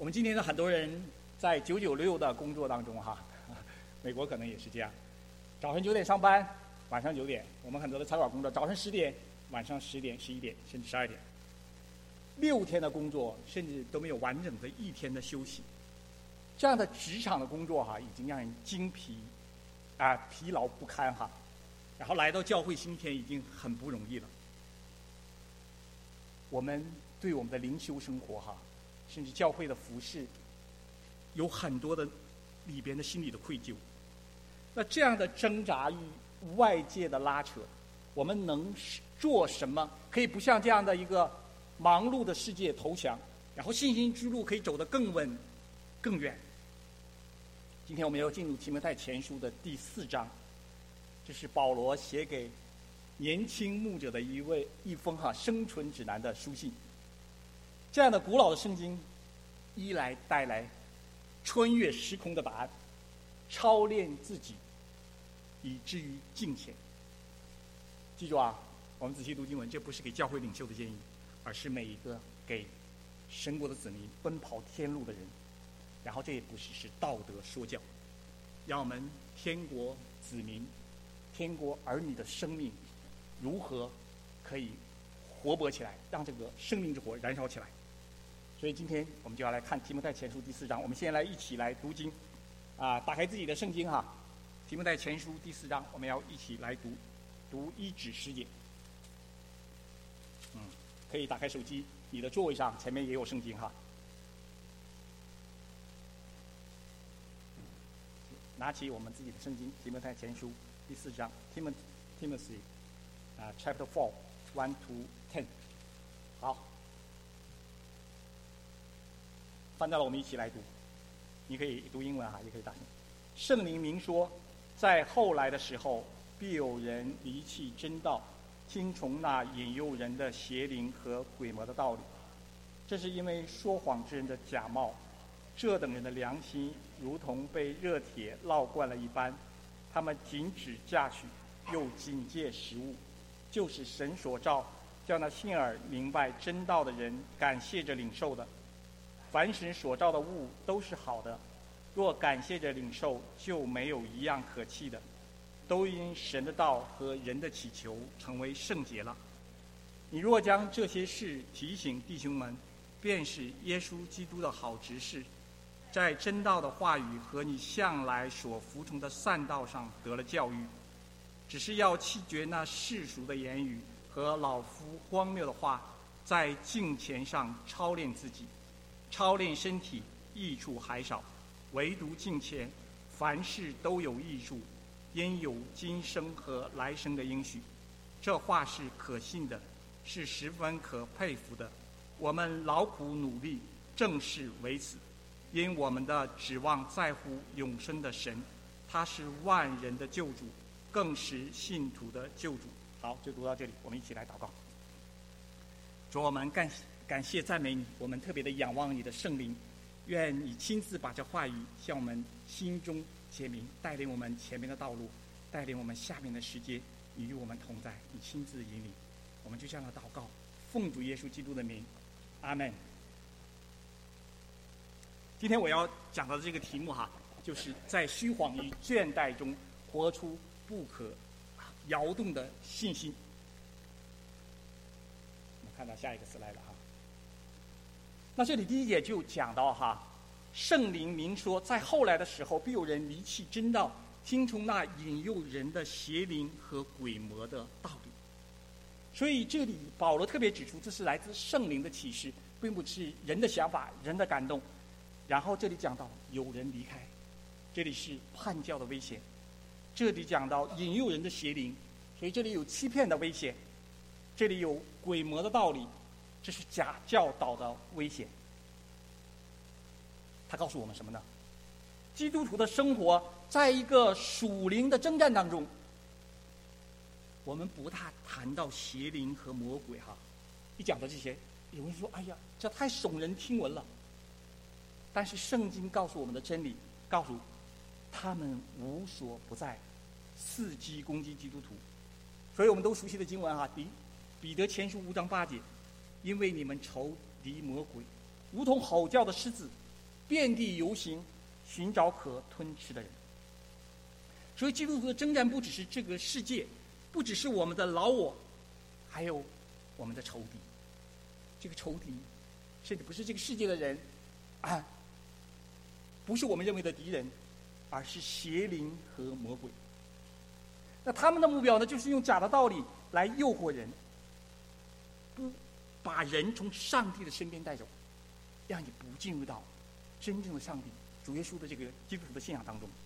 我们今天的很多人在996的工作当中美国可能也是这样，早晨9点上班，晚上9点。我们很多的餐馆工作，早晨10点，晚上10点、11点，甚至12点。6天的工作，甚至都没有完整的1天的休息。这样的职场的工作已经让人精疲疲劳不堪然后来到教会今天已经很不容易了。我们对我们的灵修生活甚至教会的服事，有很多的里边的心理的愧疚。那这样的挣扎与外界的拉扯，我们能做什么？可以不向这样的一个忙碌的世界投降，然后信心之路可以走得更稳、更远。今天我们要进入提摩太前书的第4章，这是保罗写给年轻牧者的一封生存指南的书信。这样的古老的圣经，一来带来穿越时空的答案，操练自己，以至于敬虔。记住我们仔细读经文，这不是给教会领袖的建议，而是每一个给神国的子民奔跑天路的人。然后这也不是道德说教，让我们天国子民、天国儿女的生命如何可以活泼起来，让这个生命之火燃烧起来。所以今天我们就要来看提摩太前书第4章。我们先来一起来读经打开自己的圣经提摩太前书第4章，我们要一起来读1至10节。可以打开手机，你的座位上前面也有圣经拿起我们自己的圣经，提摩太前书第4章 Timothy chapter 4 1 to 10。好，翻到了，我们一起来读。你可以读英文也可以大声。圣灵明说，在后来的时候，必有人离弃真道，听从那引诱人的邪灵和鬼魔的道理。这是因为说谎之人的假冒，这等人的良心如同被热铁烙惯了一般，他们禁止嫁娶，又警戒食物，就是神所造，叫那信而明白真道的人感谢着领受的。凡神所造的物都是好的，若感谢着领受，就没有一样可弃的，都因神的道和人的祈求成为圣洁了。你若将这些事提醒弟兄们，便是耶稣基督的好执事，在真道的话语和你向来所服从的善道上得了教育，只是要弃绝那世俗的言语和老夫荒谬的话，在敬虔上操练自己。操练身体益处还少，唯独敬虔，凡事都有益处，因有今生和来生的应许。这话是可信的，是十分可佩服的。我们劳苦努力，正是为此，因我们的指望在乎永生的神，他是万人的救主，更是信徒的救主。好，就读到这里，我们一起来祷告。主，我们感谢赞美你，我们特别的仰望你的圣灵，愿你亲自把这话语向我们心中解明，带领我们前面的道路，带领我们下面的时间，你与我们同在，你亲自引领。我们就这样的祷告，奉主耶稣基督的名，阿们。今天我要讲到的这个题目就是在虚晃与倦怠中活出不可摇动的信心。我们看到下一个slide了那这里第1节就讲到圣灵明说，在后来的时候，必有人离弃真道，听从那引诱人的邪灵和鬼魔的道理。所以这里保罗特别指出，这是来自圣灵的启示，并不是人的想法、人的感动。然后这里讲到有人离开，这里是叛教的危险。这里讲到引诱人的邪灵，所以这里有欺骗的危险。这里有鬼魔的道理，这是假教导的危险。他告诉我们什么呢？基督徒的生活在一个属灵的征战当中，我们不大谈到邪灵和魔鬼一讲到这些，有人说：“哎呀，这太耸人听闻了。”但是圣经告诉我们的真理，告诉他们无所不在，伺机攻击基督徒。所以我们都熟悉的经文彼得前书5章8节，因为你们仇敌魔鬼，如同吼叫的狮子， 遍地游行，寻找可吞吃的人。所以基督徒的征战不只是这个世界，不只是我们的老我，还有我们的仇敌。这个仇敌甚至不是这个世界的人啊，不是我们认为的敌人，而是邪灵和魔鬼。那他们的目标呢，就是用假的道理来诱惑人，不把人从上帝的身边带走，让你不进入到真正的上帝主耶稣的这个基督徒的信仰当中。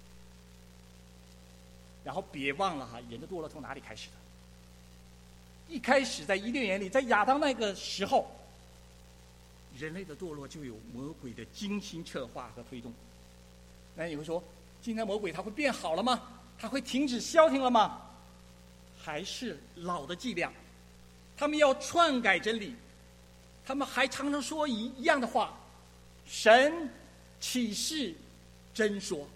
然后别忘了人的堕落从哪里开始的？一开始在伊甸园里，在亚当那个时候，人类的堕落就有魔鬼的精心策划和推动。那你会说，今天魔鬼他会变好了吗？他会停止消停了吗？还是老的伎俩？他们要篡改真理，他们还常常说一样的话：神启示真说。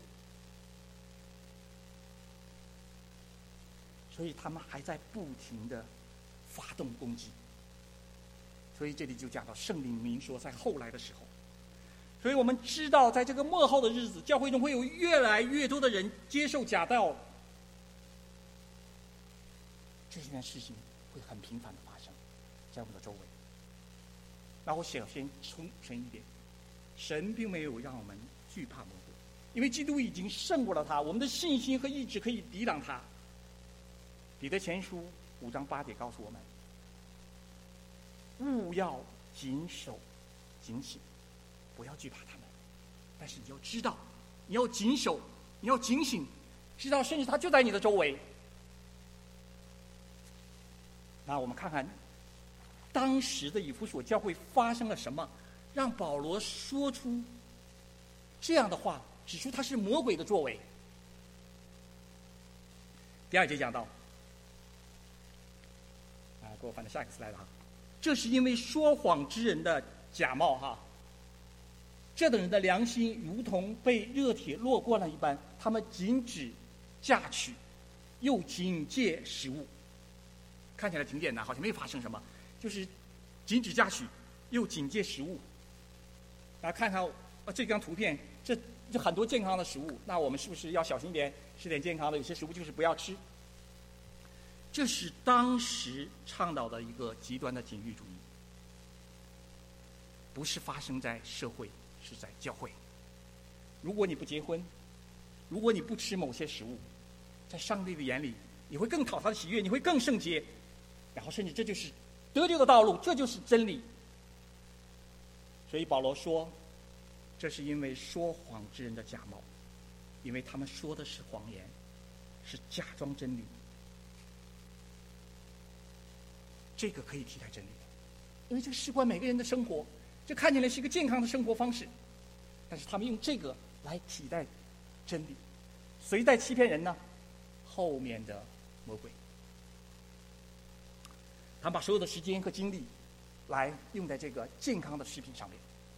所以他们还在不停的发动攻击。所以这里就讲到圣灵明说，在后来的时候，所以我们知道，在这个末后的日子，教会中会有越来越多的人接受假道，这件事情会很频繁的发生在我们的周围。那我首先重申一点，神并没有让我们惧怕魔鬼，因为基督已经胜过了他，我们的信心和意志可以抵挡他。彼得前书5章8节告诉我们，务要谨守警醒，不要惧怕他们。但是你要知道，你要谨守，你要警醒，知道甚至他就在你的周围。那我们看看当时的以弗所教会发生了什么，让保罗说出这样的话，指出他是魔鬼的作为。第2节讲到，给我翻到下一个slide哈，这是因为说谎之人的假冒哈，这等人的良心如同被热铁烙惯了一般，他们禁止嫁娶，又警戒食物。看起来挺简单，好像没发生什么，就是禁止嫁娶，又警戒食物。大家看看这张图片，这很多健康的食物，那我们是不是要小心一点，吃点健康的？有些食物就是不要吃。这是当时倡导的一个极端的禁欲主义，不是发生在社会，是在教会。如果你不结婚，如果你不吃某些食物，在上帝的眼里，你会更讨他的喜悦，你会更圣洁，然后甚至这就是得救的道路，这就是真理。所以保罗说，这是因为说谎之人的假冒，因为他们说的是谎言，是假装真理。这个可以替代真理，因为这个事关每个人的生活，这看起来是一个健康的生活方式，但是他们用这个来替代真理。谁在欺骗人呢？后面的魔鬼。他们把所有的时间和精力来用在这个健康的食品上面。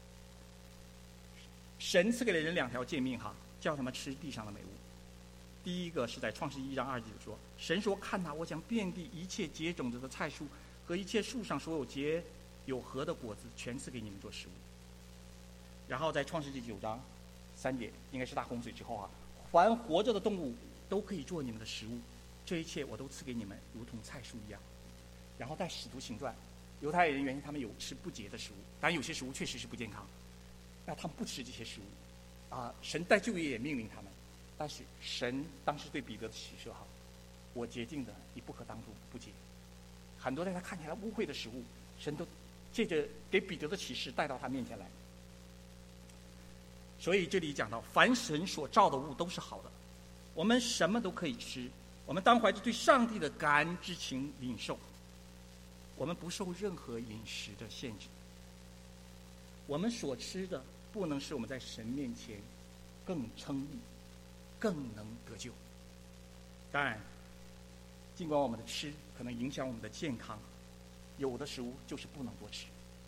神赐给了人2条诫命哈，叫他们吃地上的美物。第一个是在创世1章2节说，神说：“看哪，我将遍地一切结种子的菜蔬和一切树上所有结有核的果子，全赐给你们做食物。”然后在创世纪9章3节，应该是大洪水之后啊，凡活着的动物都可以做你们的食物，这一切我都赐给你们，如同菜蔬一样。然后在使徒行传，犹太人原先他们有吃不洁的食物，当然有些食物确实是不健康，那他们不吃这些食物啊。神在旧约也命令他们，但是神当时对彼得的启示哈，我洁净的，你不可当作不洁。很多在他看起来污秽的食物，神都借着给彼得的启示带到他面前来。所以这里讲到，凡神所造的物都是好的，我们什么都可以吃，我们当怀着对上帝的感恩之情领受，我们不受任何饮食的限制。我们所吃的不能使我们在神面前更称义，更能得救。当然，尽管我们的吃可能影响我们的健康，有的食物就是不能多吃。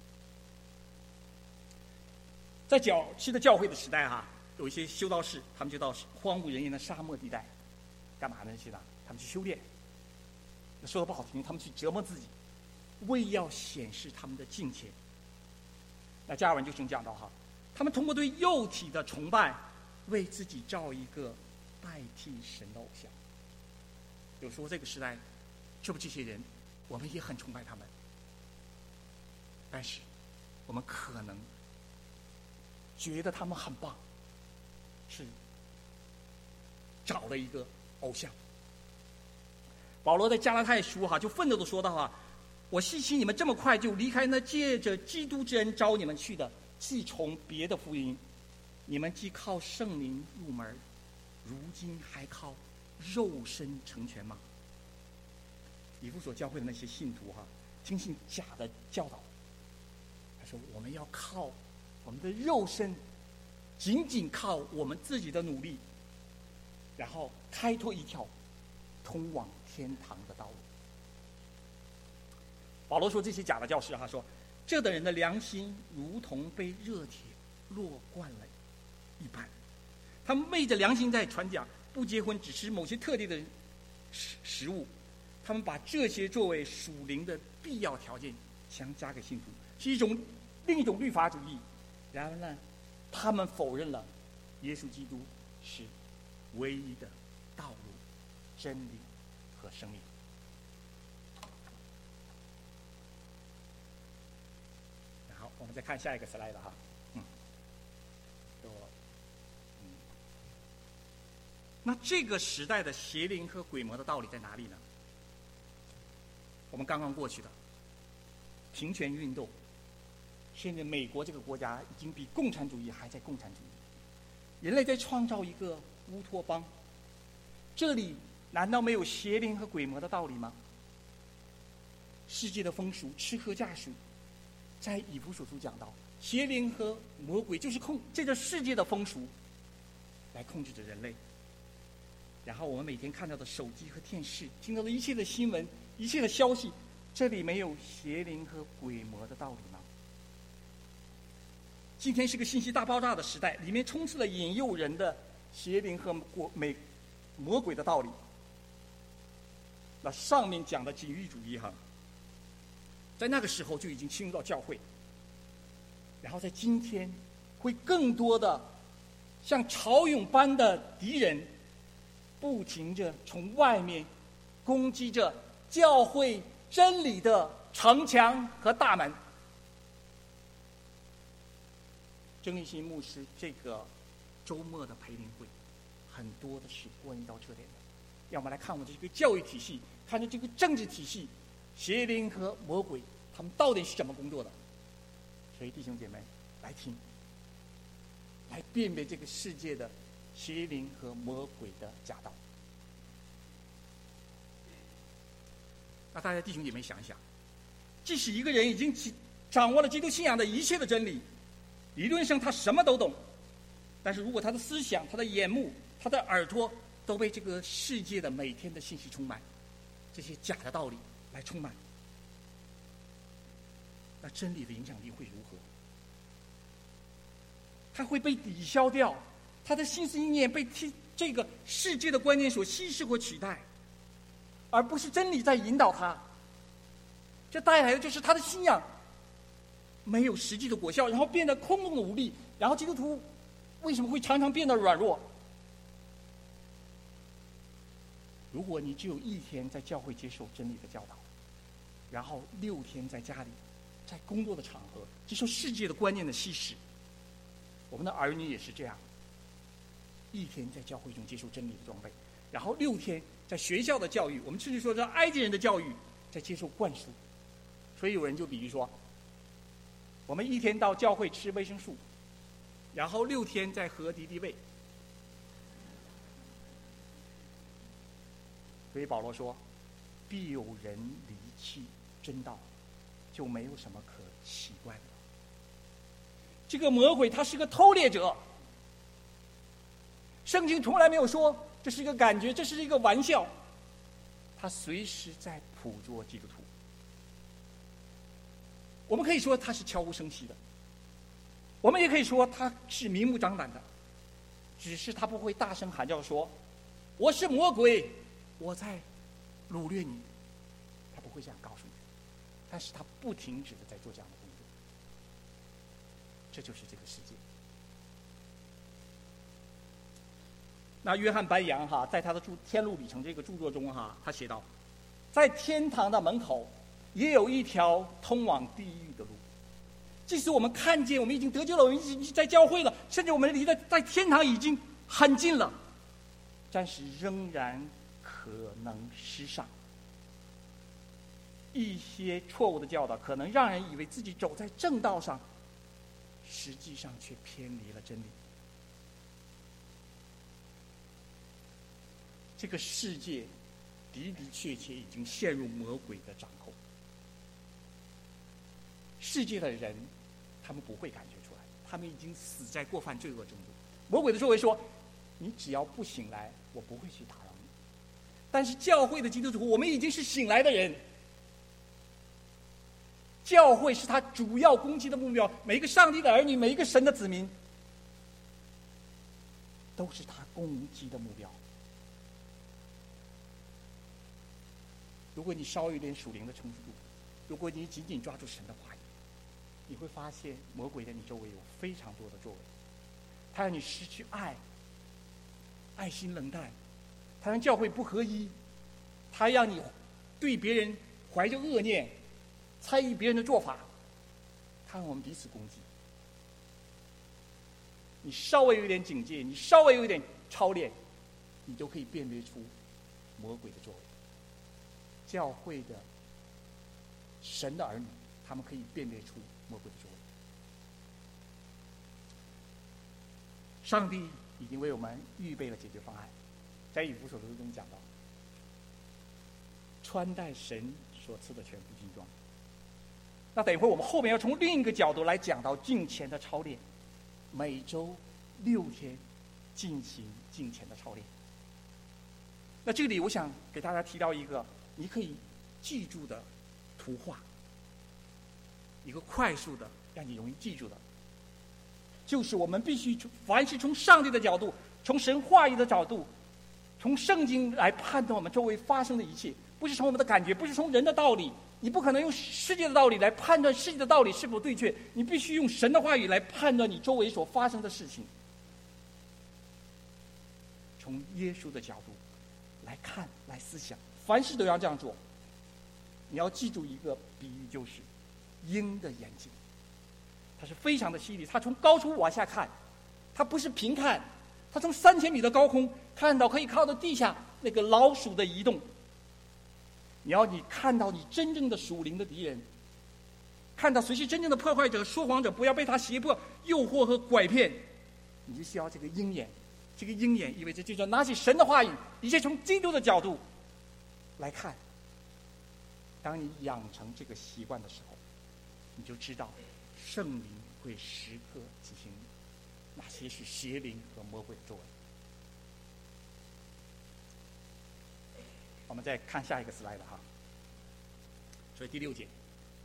在早期的教会的时代哈，有一些修道士，他们就到荒无人烟的沙漠地带，干嘛呢？去哪？他们去修炼。说的不好听，他们去折磨自己，为要显示他们的敬虔。那加尔文就曾讲到哈， 他们通过对肉体的崇拜，为自己造一个代替神的偶像。有时候这个时代，这些人，我们也很崇拜他们，但是我们可能觉得他们很棒，是找了一个偶像。保罗在加拉太书就愤怒的说道我希奇你们这么快就离开那借着基督之恩招你们去的，去从别的福音。你们既靠圣灵入门，如今还靠肉身成全吗？以弗所教会的那些信徒听信假的教导，他说我们要靠我们的肉身，仅仅靠我们自己的努力，然后开拓一条通往天堂的道路。保罗说这些假的教师说，这等人的良心如同被热铁烙惯了一般，他们昧着良心在传讲不结婚只吃某些特定的食物，他们把这些作为属灵的必要条件强加给信徒，是另一种律法主义。然而呢，他们否认了耶稣基督是唯一的道路、真理和生命。好，我们再看下一个 slide 那这个时代的邪灵和鬼魔的道理在哪里呢？我们刚刚过去的平权运动，现在美国这个国家已经比共产主义还在共产主义，人类在创造一个乌托邦，这里难道没有邪灵和鬼魔的道理吗？世界的风俗、吃喝嫁娶，在以弗所书讲到，邪灵和魔鬼就是这个世界的风俗来控制着人类。然后我们每天看到的手机和电视，听到的一切的新闻、一切的消息，这里没有邪灵和鬼魔的道理吗？今天是个信息大爆炸的时代，里面充斥了引诱人的邪灵和魔鬼的道理。那上面讲的禁欲主义在那个时候就已经侵入到教会，然后在今天会更多的像潮涌般的敌人不停地从外面攻击着教会真理的城墙和大门。郑立新牧师这个周末的培灵会，很多的是关于到这点的。让我们来看我们这个教育体系，看着这个政治体系，邪灵和魔鬼他们到底是怎么工作的。所以弟兄姐妹来听，来辨别这个世界的邪灵和魔鬼的假道。那大家弟兄姐妹想一想，即使一个人已经掌握了基督信仰的一切的真理，理论上他什么都懂，但是如果他的思想、他的眼目、他的耳朵都被这个世界的每天的信息充满，这些假的道理来充满，那真理的影响力会如何？他会被抵消掉，他的心思意念被这个世界的观念所稀释或取代，而不是真理在引导他。这带来的就是他的信仰没有实际的果效，然后变得空洞的无力。然后基督徒为什么会常常变得软弱？如果你只有1天在教会接受真理的教导，然后6天在家里，在工作的场合接受世界的观念的稀释，我们的儿女也是这样，1天在教会中接受真理的装备，然后6天在学校的教育，我们甚至说这埃及人的教育在接受灌输。所以有人就比喻说，我们1天到教会吃维生素，然后6天在喝敌敌畏。所以保罗说，必有人离弃真道，就没有什么可奇怪的了。这个魔鬼他是个偷猎者，圣经从来没有说这是一个感觉，这是一个玩笑，他随时在捕捉基督徒。我们可以说他是悄无声息的，我们也可以说他是明目张胆的，只是他不会大声喊叫说我是魔鬼，我在掳掠你，他不会这样告诉你，但是他不停止的在做这样的工作。这就是这个世界， 那约翰班扬在他的《天路里程》这个著作中他写道，在天堂的门口也有一条通往地狱的路。即使我们看见我们已经得救了，我们已经在教会了，甚至我们离在天堂已经很近了，但是仍然可能失上。一些错误的教导可能让人以为自己走在正道上，实际上却偏离了真理。这个世界的的确确已经陷入魔鬼的掌控。世界的人，他们不会感觉出来，他们已经死在过犯罪恶中。魔鬼的作为说：“你只要不醒来，我不会去打扰你。”但是教会的基督徒，我们已经是醒来的人。教会是他主要攻击的目标，每一个上帝的儿女，每一个神的子民，都是他攻击的目标。如果你稍微有点属灵的成熟度，如果你紧紧抓住神的话语，你会发现魔鬼在你周围有非常多的作为。他让你失去爱，爱心冷淡，他让教会不合一，他让你对别人怀着恶念，参与别人的做法，他让我们彼此攻击。你稍微有一点警戒，你稍微有一点操练，你就可以辨别出魔鬼的作为。教会的神的儿女，他们可以辨别出魔鬼的作为。上帝已经为我们预备了解决方案，在以弗所书中讲到，穿戴神所赐的全副军装。那等一会儿我们后面要从另一个角度来讲到敬虔的操练，每周6天进行敬虔的操练。那这里我想给大家提到一个你可以记住的图画，一个快速的让你容易记住的，就是我们必须凡是从上帝的角度，从神话语的角度，从圣经来判断我们周围发生的一切，不是从我们的感觉，不是从人的道理。你不可能用世界的道理来判断世界的道理是否对确，你必须用神的话语来判断你周围所发生的事情。从耶稣的角度来看，来思想，凡事都要这样做。你要记住一个比喻，就是鹰的眼睛，它是非常的犀利，它从高处往下看，它不是平看，它从3000米的高空看到可以靠到地下那个老鼠的移动。你看到你真正的属灵的敌人，看到谁是真正的破坏者、说谎者，不要被他胁迫、诱惑和拐骗，你就需要这个鹰眼。这个鹰眼意味着就是要拿起神的话语，一切从基督的角度来看。当你养成这个习惯的时候，你就知道圣灵会时刻提醒你哪些是邪灵和魔鬼的作为。我们再看下一个 slide 哈。所以第6节，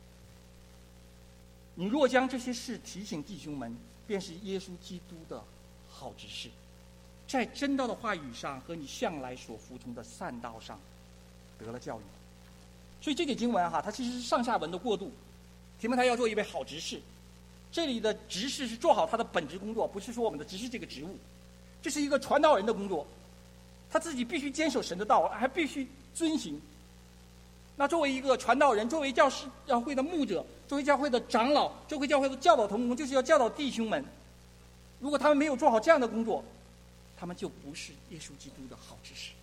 你若将这些事提醒弟兄们，便是耶稣基督的好执事，在真道的话语上和你向来所服从的善道上得了教育。所以这节经文它其实是上下文的过渡。提摩太要做一位好执事，这里的执事是做好他的本职工作，不是说我们的执事这个职务，这是一个传道人的工作，他自己必须坚守神的道，还必须遵行。那作为一个传道人，作为教会的牧者，作为教会的长老，作为教会的教导同工，就是要教导弟兄们。如果他们没有做好这样的工作，他们就不是耶稣基督的好执事。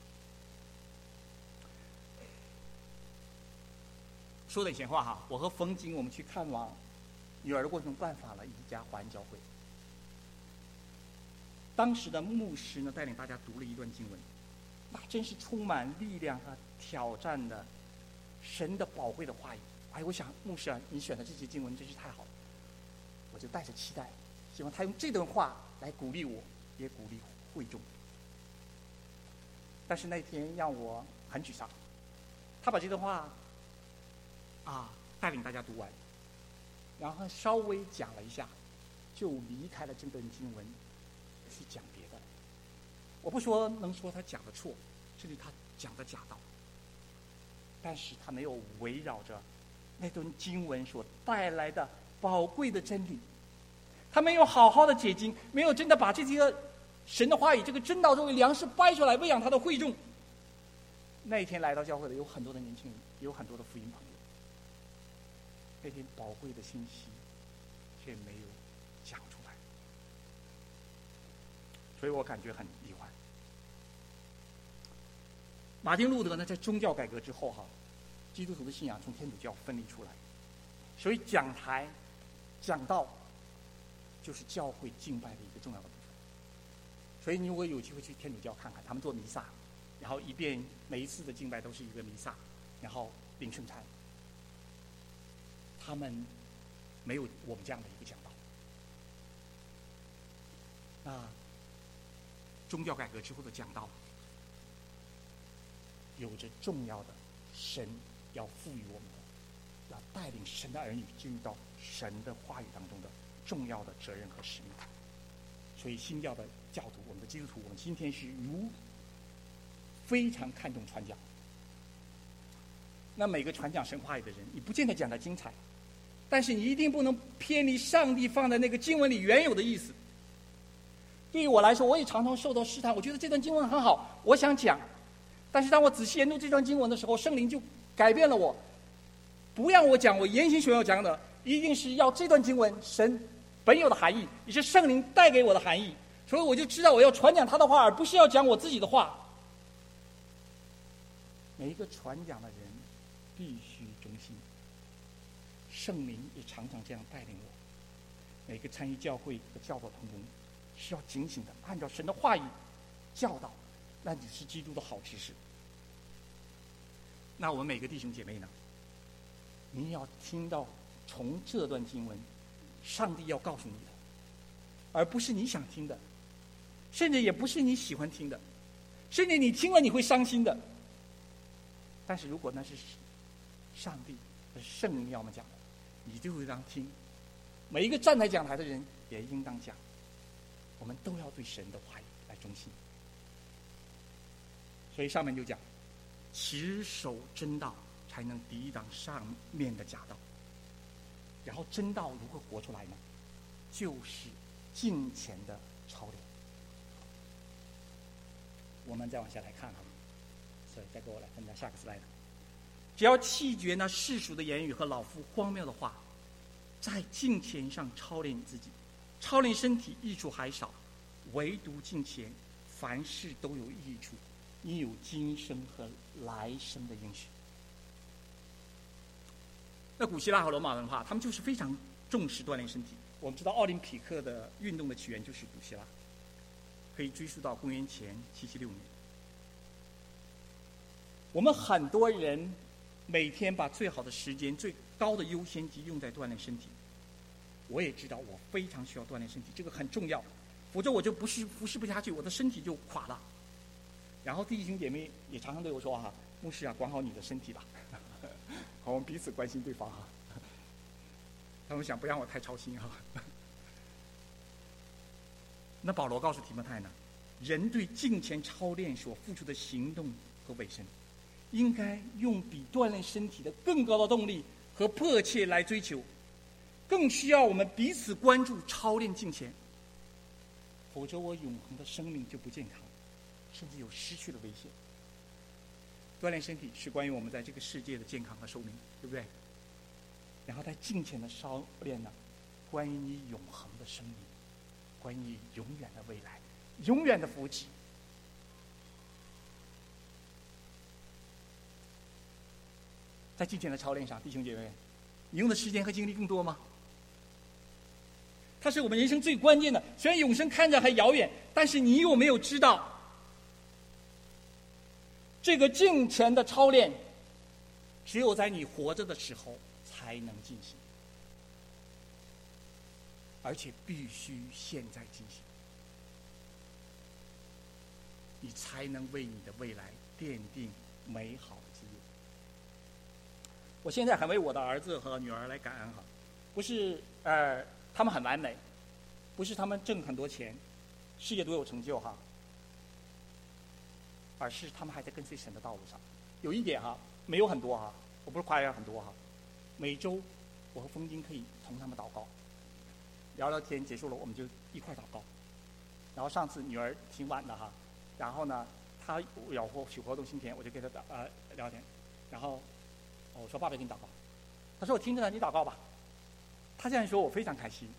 说点闲话哈，我和冯景我们去看望女儿的过程中办访了一家华人教会。当时的牧师呢带领大家读了一段经文，那真是充满力量和挑战的神的宝贵的话语。我想牧师你选的这些经文真是太好了，我就带着期待，希望他用这段话来鼓励我，也鼓励会众。但是那天让我很沮丧，他把这段话带领大家读完，然后稍微讲了一下，就离开了这段经文，去讲别的。我不能说他讲的错，这里他讲的假道，但是他没有围绕着那段经文所带来的宝贵的真理，他没有好好的解经，没有真的把这些神的话语这个真道作为粮食掰出来喂养他的会众。那一天来到教会的有很多的年轻人，有很多的福音朋友。那天宝贵的信息却没有讲出来，所以我感觉很意外。马丁路德呢，在宗教改革之后基督徒的信仰从天主教分离出来，所以讲台、讲道就是教会敬拜的一个重要的部分。所以你如果有机会去天主教看看，他们做弥撒，然后每一次的敬拜都是一个弥撒，然后领圣餐。他们没有我们这样的一个讲道。那宗教改革之后的讲道，有着重要的神要赋予我们的，要带领神的儿女进入到神的话语当中的重要的责任和使命。所以新教的教徒，我们的基督徒，我们今天是非常看重传讲。那每个传讲神话语的人，你不见得讲得精彩，但是你一定不能偏离上帝放在那个经文里原有的意思。对于我来说，我也常常受到试探，我觉得这段经文很好，我想讲，但是当我仔细研读这段经文的时候，圣灵就改变了我，不让我讲我言行所要讲的，一定是要这段经文神本有的含义，也是圣灵带给我的含义。所以我就知道我要传讲他的话，而不是要讲我自己的话。每一个传讲的人必须忠心，圣灵也常常这样带领我。每个参与教会和教导同工是要警醒的，按照神的话语教导，那只是基督的好知识。那我们每个弟兄姐妹呢，你要听到从这段经文上帝要告诉你的，而不是你想听的，甚至也不是你喜欢听的，甚至你听了你会伤心的。但是如果那是上帝的圣灵要我们讲的，你就会当听。每一个站在讲台的人也应当讲，我们都要对神的话语来忠心。所以上面就讲，持守真道才能抵挡上面的假道。然后真道如何活出来呢？就是敬虔的操练。我们再往下来看所以再给我来分享下个 slide。 只要弃绝那世俗的言语和老夫荒谬的话，在敬虔上操练你自己，操练身体益处还少，唯独敬虔凡事都有益处，因有今生和来生的应许。那古希腊和罗马文化，他们就是非常重视锻炼身体。我们知道奥林匹克的运动的起源就是古希腊，可以追溯到公元前776年。我们很多人每天把最好的时间、最高的优先级用在锻炼身体。我也知道我非常需要锻炼身体，这个很重要，否则我就服侍不下去，我的身体就垮了。然后弟兄姐妹也常常对我说牧师管好你的身体吧。好，我们彼此关心对方他们想不让我太操心那保罗告诉提摩太呢，人对敬虔操练所付出的行动和委身，应该用比锻炼身体的更高的动力和迫切来追求，更需要我们彼此关注操练敬虔，否则我永恒的生命就不健康，甚至有失去的危险。锻炼身体是关于我们在这个世界的健康和寿命，对不对？然后在敬虔的操练呢，关于你永恒的生命，关于你永远的未来，永远的福祉。在敬虔的操练上，弟兄姐妹，你用的时间和精力更多吗？它是我们人生最关键的。虽然永生看着还遥远，但是你有没有知道，这个敬虔的操练，只有在你活着的时候才能进行，而且必须现在进行，你才能为你的未来奠定美好的基业。我现在很为我的儿子和女儿来感恩不是他们很完美，不是他们挣很多钱，事业多有成就而是他们还在跟随神的道路上。有一点没有很多我不是夸耀很多每周我和风金可以同他们祷告，聊聊天，结束了我们就一块祷告， 然后上次女儿挺晚的哈，然后呢，她有许活动今天，我就跟她聊天，然后我说爸爸给你祷告，他说我听着呢，你祷告吧。他这样说我非常开心，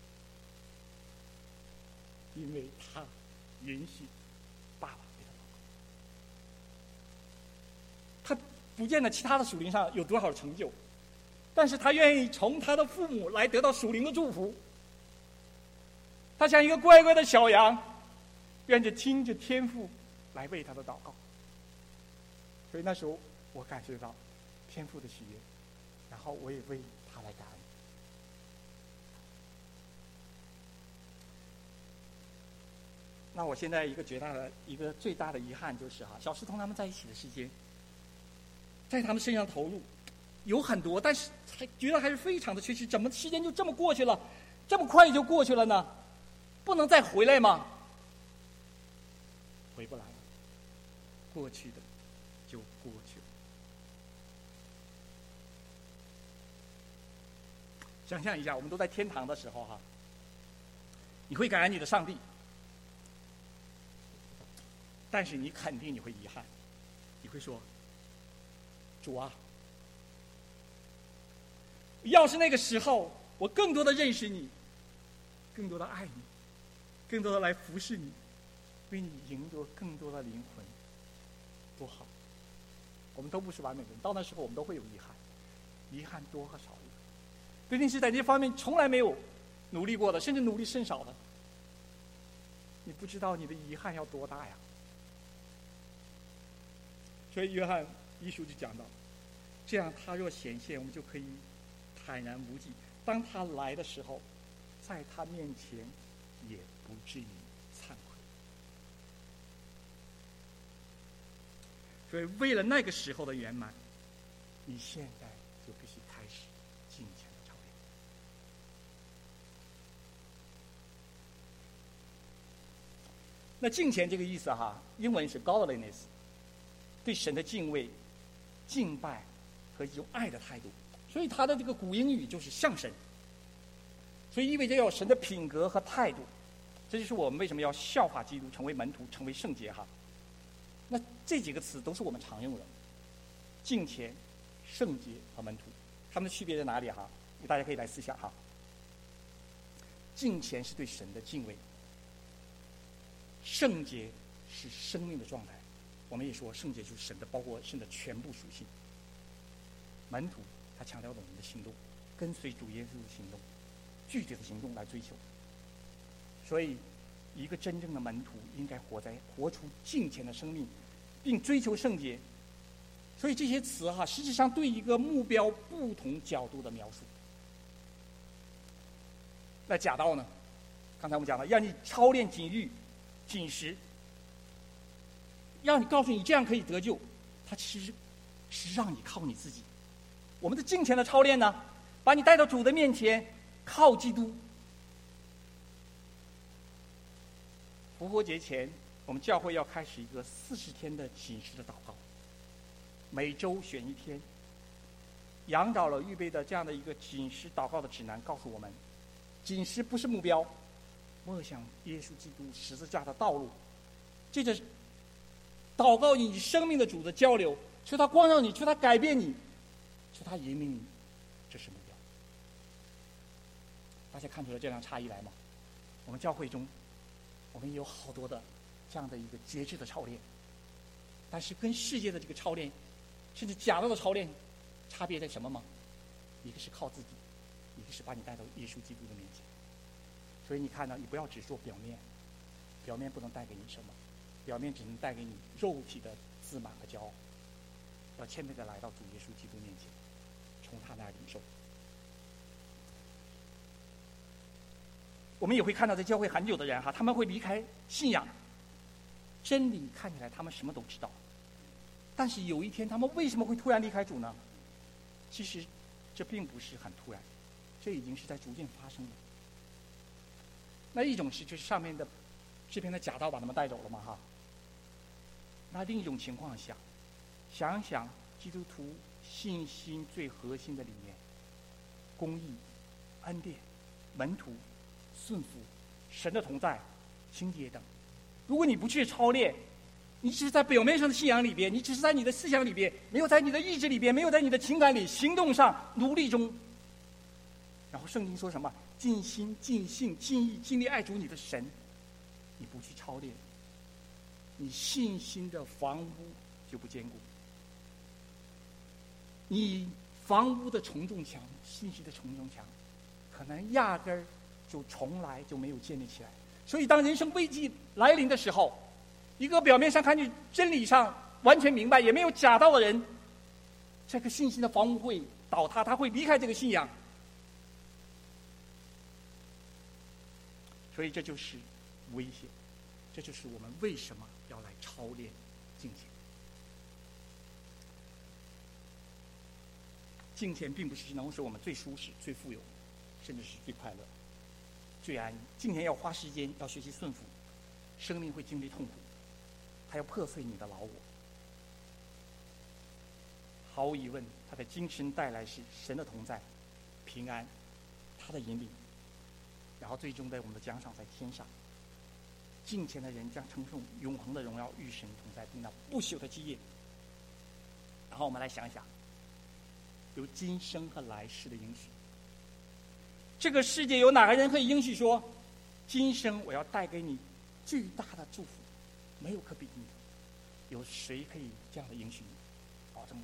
因为他允许爸爸给他祷告。他不见得其他的属灵上有多少的成就，但是他愿意从他的父母来得到属灵的祝福。他像一个乖乖的小羊，愿着听着天父来为他的祷告。所以那时候我感觉到天父的喜悦，然后我也为他来感恩。那我现在一个最大的遗憾就是小石同他们在一起的时间，在他们身上投入有很多，但是觉得还是非常的缺失。怎么时间就这么过去了，这么快就过去了呢？不能再回来吗？回不来了，过去的就过去了。想象一下，我们都在天堂的时候你会感恩你的上帝，但是你肯定你会遗憾，你会说：“主啊，要是那个时候我更多的认识你，更多的爱你，更多的来服侍你，为你赢得更多的灵魂，多好！”我们都不是完美的人，到那时候我们都会有遗憾，遗憾多和少一个。对你是在这方面从来没有努力过的，甚至努力甚少的，你不知道你的遗憾要多大呀！所以约翰一书就讲到，这样他若显现，我们就可以坦然无忌。当他来的时候，在他面前也不至于惭愧。所以为了那个时候的圆满，你现在就必须开始敬虔的操练。那敬虔这个意思英文是 godliness， 对神的敬畏、敬拜和一种爱的态度。所以它的这个古英语就是向神，所以意味着要有神的品格和态度。这就是我们为什么要效法基督，成为门徒，成为圣洁那这几个词都是我们常用的：敬虔、圣洁和门徒。它们的区别在哪里大家可以来思想敬虔是对神的敬畏，圣洁是生命的状态。我们也说圣洁就是神的，包括神的全部属性。门徒他强调了我们的行动，跟随主耶稣的行动，具体的行动来追求。所以一个真正的门徒应该活出敬虔的生命，并追求圣洁。所以这些词实际上对一个目标不同角度的描述。那假道呢？刚才我们讲了，让你操练禁欲、禁食，让你告诉你这样可以得救，它其实是让你靠你自己。我们的敬虔的操练呢，把你带到主的面前，靠基督。复活节前，我们教会要开始一个40天的禁食的祷告，每周选一天。杨长老预备的这样的一个禁食祷告的指南告诉我们，禁食不是目标，默想耶稣基督十字架的道路，这就是祷告你生命的主的交流，求他光照你，求他改变你，求他引领你，这是目标。大家看出来这样差异来吗？我们教会中，我们有好多的这样的一个节制的操练，但是跟世界的这个操练，甚至假的操练，差别在什么吗？一个是靠自己，一个是把你带到耶稣基督的面前。所以你看到，你不要只做表面，表面不能带给你什么，表面只能带给你肉体的自满和骄傲。要谦卑的来到主耶稣基督面前，从他那儿领受。我们也会看到，在教会很久的人他们会离开信仰，真理看起来他们什么都知道，但是有一天他们为什么会突然离开主呢？其实这并不是很突然，这已经是在逐渐发生的。那一种是就是上面的这篇的假道把他们带走了嘛那另一种情况下，想想基督徒信心最核心的理念：公义、恩典、门徒、顺服、神的同在、 情节等。如果你不去操练，你只是在表面上的信仰里边，你只是在你的思想里边，没有在你的意志里边，没有在你的情感里、行动上、努力中。然后圣经说什么？尽心、尽性、尽意、尽力爱主你的神。你不去操练，你信心的房屋就不坚固。你房屋的承重墙、信息的承重墙，可能压根儿就从来就没有建立起来。所以，当人生危机来临的时候，一个表面上看去真理上完全明白，也没有假道的人，这个信心的房屋会倒塌，他会离开这个信仰。所以，这就是危险，这就是我们为什么要来操练敬虔。敬虔并不是能使我们最舒适、最富有，甚至是最快乐、最安逸。敬虔要花时间，要学习顺服，生命会经历痛苦，它要破碎你的老我。毫无疑问，它的精神带来是神的同在、平安，他的引领，然后最终在我们的奖赏在天上。敬虔的人将承受永恒的荣耀，与神同在，并那不朽的基业。然后我们来想想，有今生和来世的应许。这个世界有哪个人可以应许说，今生我要带给你巨大的祝福，没有可比拟的？有谁可以这样的应许你，保证你？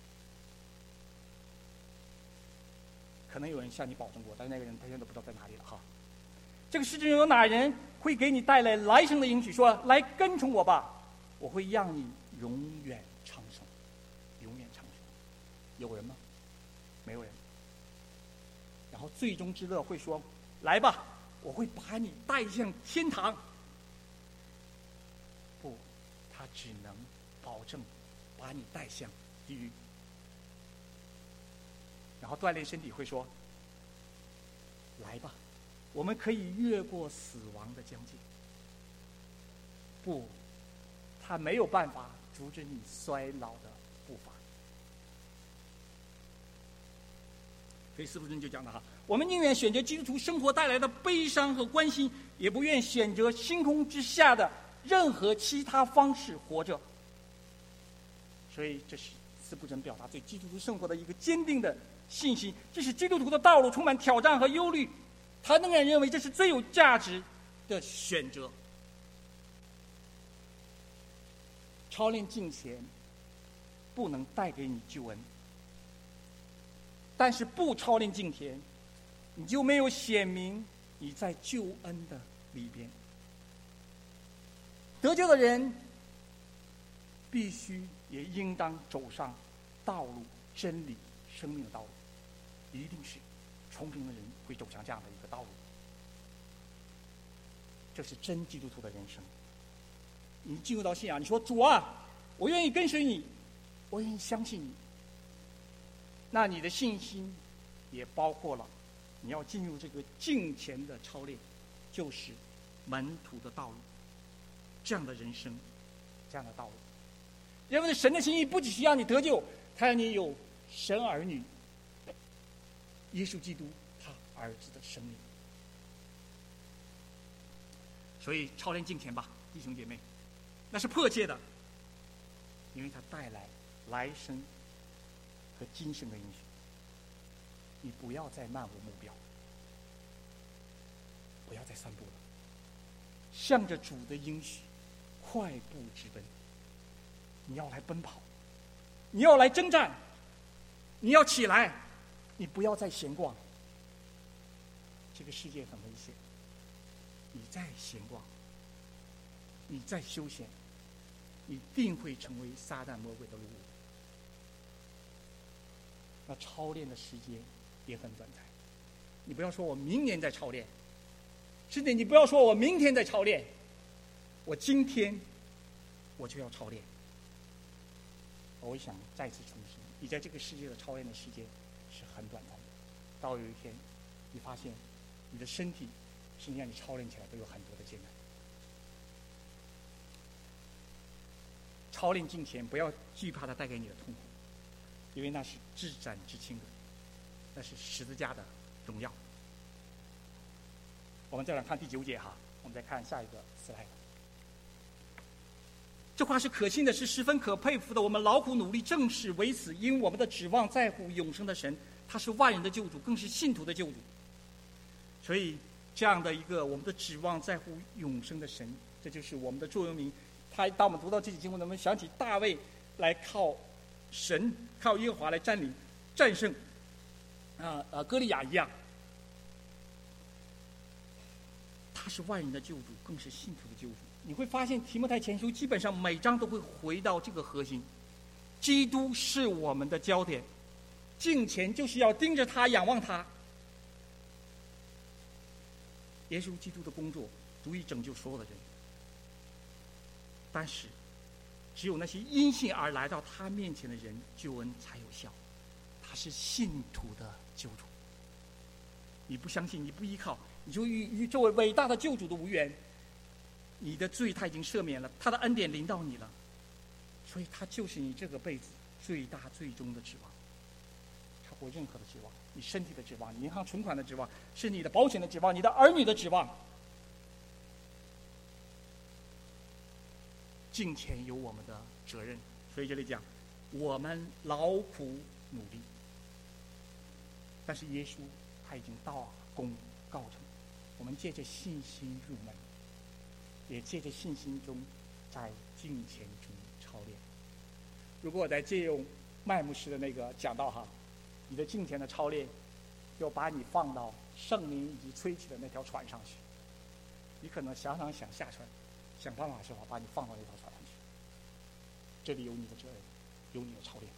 可能有人向你保证过，但是那个人他现在都不知道在哪里了哈。这个世界上有哪人会给你带来来生的应许，说来跟从我吧，我会让你永远长寿，永远长寿？有人吗？没有人。然后最终之乐会说，来吧，我会把你带向天堂。不，他只能保证把你带向地狱。然后锻炼身体会说，来吧，我们可以越过死亡的疆界。不，他没有办法阻止你衰老的步伐。所以司徒真就讲了哈，我们宁愿选择基督徒生活带来的悲伤和关心，也不愿选择星空之下的任何其他方式活着。所以这是司徒真表达对基督徒生活的一个坚定的信心，这是基督徒的道路充满挑战和忧虑，他仍然认为这是最有价值的选择。操练敬虔不能带给你救恩，但是不操练敬虔，你就没有显明你在救恩的里边。得救的人必须也应当走上道路、真理、生命的道路，一定是聪明的人会走向这样的一个道路。这是真基督徒的人生。你进入到信仰，你说主啊，我愿意跟随你，我愿意相信你。那你的信心也包括了你要进入这个敬虔的操练，就是门徒的道路，这样的人生，这样的道路。因为神的心意不只是让你得救，他让你有神儿女耶稣基督他儿子的生命。所以操练敬虔吧，弟兄姐妹，那是迫切的，因为它带来来生和今生的应许。你不要再漫无目标，不要再散步了，向着主的应许快步直奔。你要来奔跑，你要来征战，你要起来，你不要再闲逛。这个世界很危险，你再闲逛，你再休闲，你定会成为撒旦魔鬼的奴隶。那操练的时间也很短暂，你不要说我明年再操练，甚至你不要说我明天再操练，我今天我就要操练。我想再次重申，你在这个世界的操练的时间是很短暂的，到有一天你发现你的身体实际上你操练起来都有很多的艰难。操练敬虔，不要惧怕它带给你的痛苦，因为那是至暂至轻的，那是十字架的荣耀。我们再来看第9节哈， 我们再看下一个slide。这话是可信的，是十分可佩服的。我们劳苦努力，正是为此，因我们的指望在乎永生的神，他是万人的救主，更是信徒的救主。所以，这样的一个我们的指望在乎永生的神，这就是我们的座右铭。当我们读到这节经文，我们想起大卫来靠神、靠耶和华来战胜歌利亚一样。他是万人的救主，更是信徒的救主。你会发现提摩太前书基本上每章都会回到这个核心，基督是我们的焦点，敬虔就是要盯着他，仰望他。耶稣基督的工作足以拯救所有的人，但是只有那些因信而来到他面前的人，救恩才有效。他是信徒的救主。你不相信，你不依靠，你就与这位伟大的救主的无缘。你的罪他已经赦免了，他的恩典临到你了，所以他就是你这个辈子最大最终的指望，超过任何的指望，你身体的指望，你银行存款的指望，是你的保险的指望，你的儿女的指望。敬虔有我们的责任，所以这里讲我们劳苦努力，但是耶稣他已经大功告成，我们借着信心入门，也借着信心中在敬虔中操练。如果我再借用麦牧师的那个讲道哈，你的敬虔的操练就把你放到圣灵以及吹起的那条船上去，你可能想下船，想办法是吧，把你放到那条船上去。这里有你的责任，有你的操练。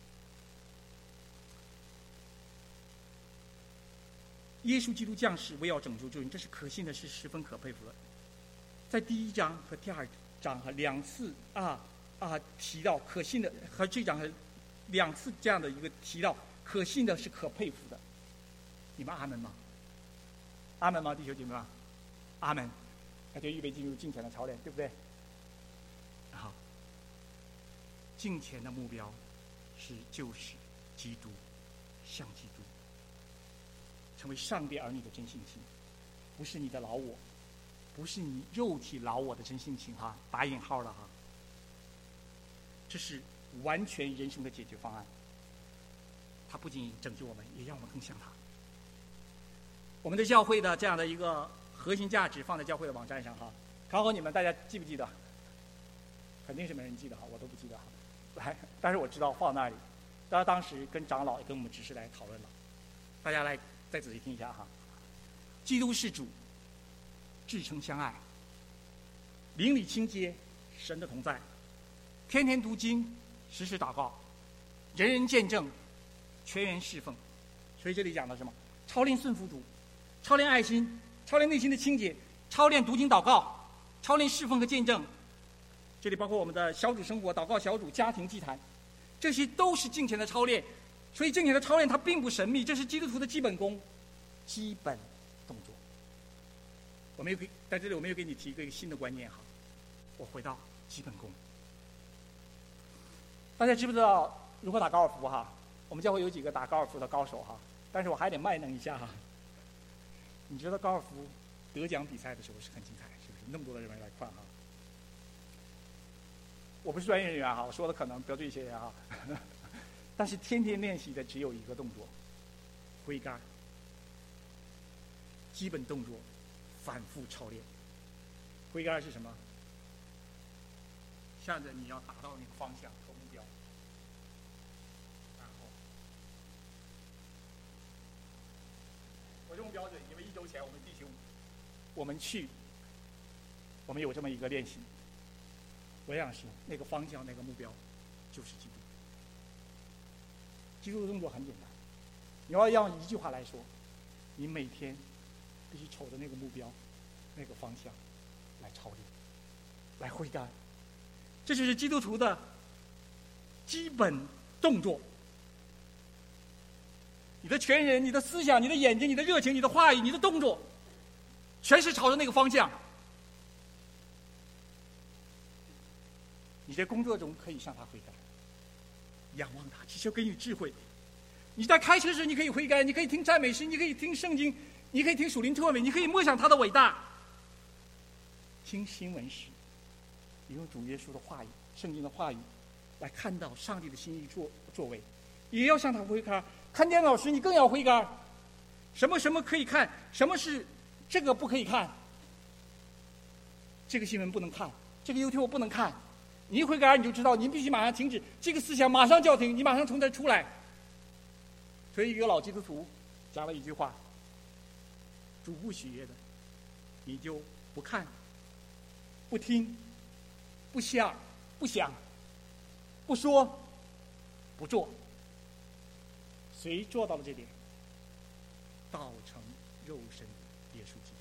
耶稣基督降世为要拯救罪人，这是可信的，是十分可佩服的。在第1章和第2章两次提到可信的，和这章2次这样的一个提到可信的是可佩服的。你们阿门吗？阿门吗，弟兄姐妹们？阿门。那就预备进入敬虔的操练，对不对？好，敬虔的目标是救使基督，像基督，成为上帝儿女的真性情，不是你的老我，不是你肉体老我的真性情哈，打引号了哈。这是完全人生的解决方案。它不仅拯救我们，也让我们更像他。我们的教会的这样的一个核心价值放在教会的网站上哈，考考你们，大家记不记得？肯定是没人记得哈，我都不记得哈。来，但是我知道放那里。当时跟长老也跟我们执事来讨论了，大家来再仔细听一下哈。基督是主，至诚相爱，邻里清洁，神的同在，天天读经，时时祷告，人人见证，全员侍奉。所以这里讲的什么？操练顺服主，操练爱心，操练内心的清洁，操练读经祷告，操练侍奉和见证。这里包括我们的小组生活、祷告小组、家庭祭坛，这些都是敬虔的操练。所以敬虔的操练它并不神秘，这是基督徒的基本功、基本动作。在这里我没有给你提一个新的观念哈，我回到基本功。大家知不知道如何打高尔夫哈？我们教会有几个打高尔夫的高手哈，但是我还得卖弄一下哈。你知道高尔夫得奖比赛的时候是很精彩，是不是？那么多的人来看哈。我不是专业人员哈，我说的可能得罪一些人哈。但是天天练习的只有一个动作，挥杆。基本动作反复操练。挥杆是什么？向着你要达到那个方向和目标，然后我用标准，因为1周前我们弟兄我们有这么一个练习。我想说，那个方向、那个目标，就是基督。基督的动作很简单，你要用一句话来说，你每天必须瞅着那个目标、那个方向来操练，来挥杆。这就是基督徒的基本动作。你的全人、你的思想、你的眼睛、你的热情、你的话语、你的动作，全是朝着那个方向。你在工作中可以向他挥杆，仰望他，祈求给你智慧。你在开车时，你可以挥杆，你可以听赞美诗，你可以听圣经，你可以听属灵特美，你可以默想他的伟大。 听新闻时，你用主耶稣的话语、圣经的话语来看到上帝的心意作为，也要向他挥杆。看电脑时，你更要挥杆。什么可以看，什么是这个不可以看？这个新闻不能看，这个 YouTube 不能看。你一挥杆，你就知道，你必须马上停止这个思想，马上叫停，你马上从这出来。所以一个老基督徒讲了一句话：主不喜悦的，你就不看、不听、不想、不说、不做。谁做到了这点？道成肉身的耶稣基督。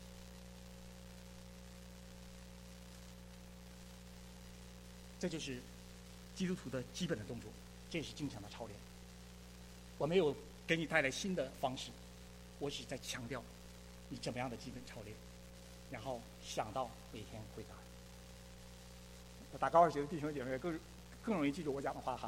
这就是基督徒的基本的动作，这也是经常的操练。我没有给你带来新的方式，我只是在强调你怎么样的基本操练，然后想到每天回答。打高二学的弟兄姐妹更容易记住我讲的话哈。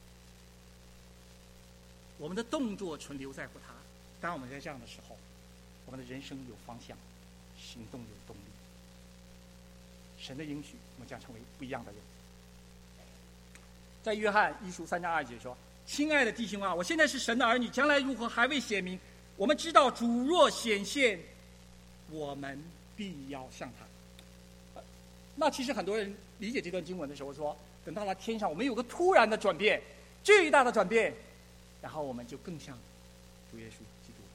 我们的动作存留在乎他，当我们在这样的时候，我们的人生有方向，行动有动力。神的应许，我们将成为不一样的人。在约翰一书3章2节说：“亲爱的弟兄啊，我现在是神的儿女，将来如何还未显明。我们知道主若显现，我们必要向他。”那其实很多人理解这段经文的时候说，等到了天上，我们有个突然的转变，巨大的转变，然后我们就更像主耶稣基督。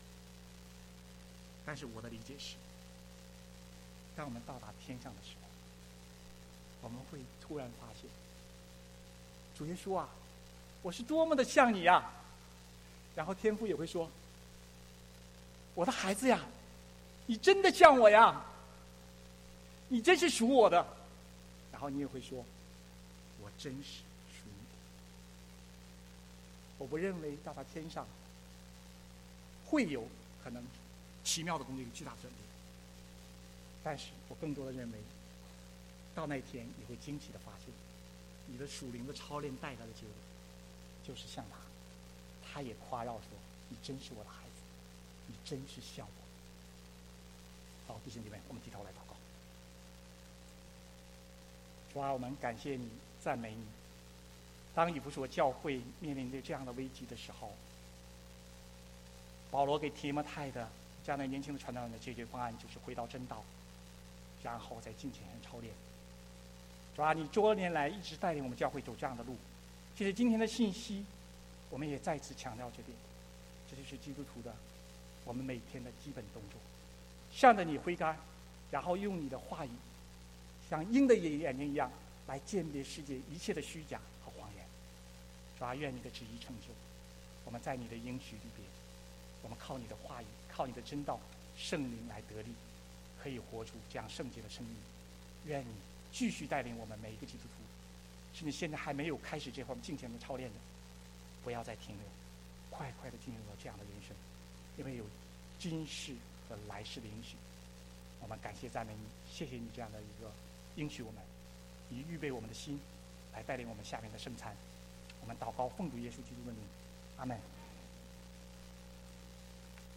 但是我的理解是，当我们到达天上的时候，我们会突然发现，主耶稣啊，我是多么的像你呀！然后天父也会说：“我的孩子呀，你真的像我呀，你真是属我的。”然后你也会说：“我真是属你的。”我不认为到达天上会有可能奇妙的东西有巨大的转变，但是我更多的认为，到那天你会惊奇的发现，你的属灵的操练带来的结果，就是像他，他也夸耀说：“你真是我的孩子，你真是像我。”好，弟兄姊妹，我们低头来祷告。主啊，我们感谢你，赞美你。当以弗所教会面临着这样的危机的时候，保罗给提摩太的这样的年轻的传道人的解决方案就是回到真道，然后在敬虔上操练。主啊，你多年来一直带领我们教会走这样的路。其实今天的信息，我们也再次强调这点，这就是基督徒的我们每天的基本动作。向着你挥杆，然后用你的话语，像鹰的眼睛一样来鉴别世界一切的虚假和谎言。主啊，愿你的旨意成就。我们在你的应许里边，我们靠你的话语，靠你的真道，圣灵来得力，可以活出这样圣洁的生命。愿你继续带领我们每一个基督徒，甚至现在还没有开始这方面敬虔的操练的，不要再停留，快快的进入了这样的人生，因为有今世和来世的应许。我们感谢赞美你，谢谢你这样的一个应许我们，你预备我们的心来带领我们下面的圣餐。我们祷告奉主耶稣基督的名，阿们。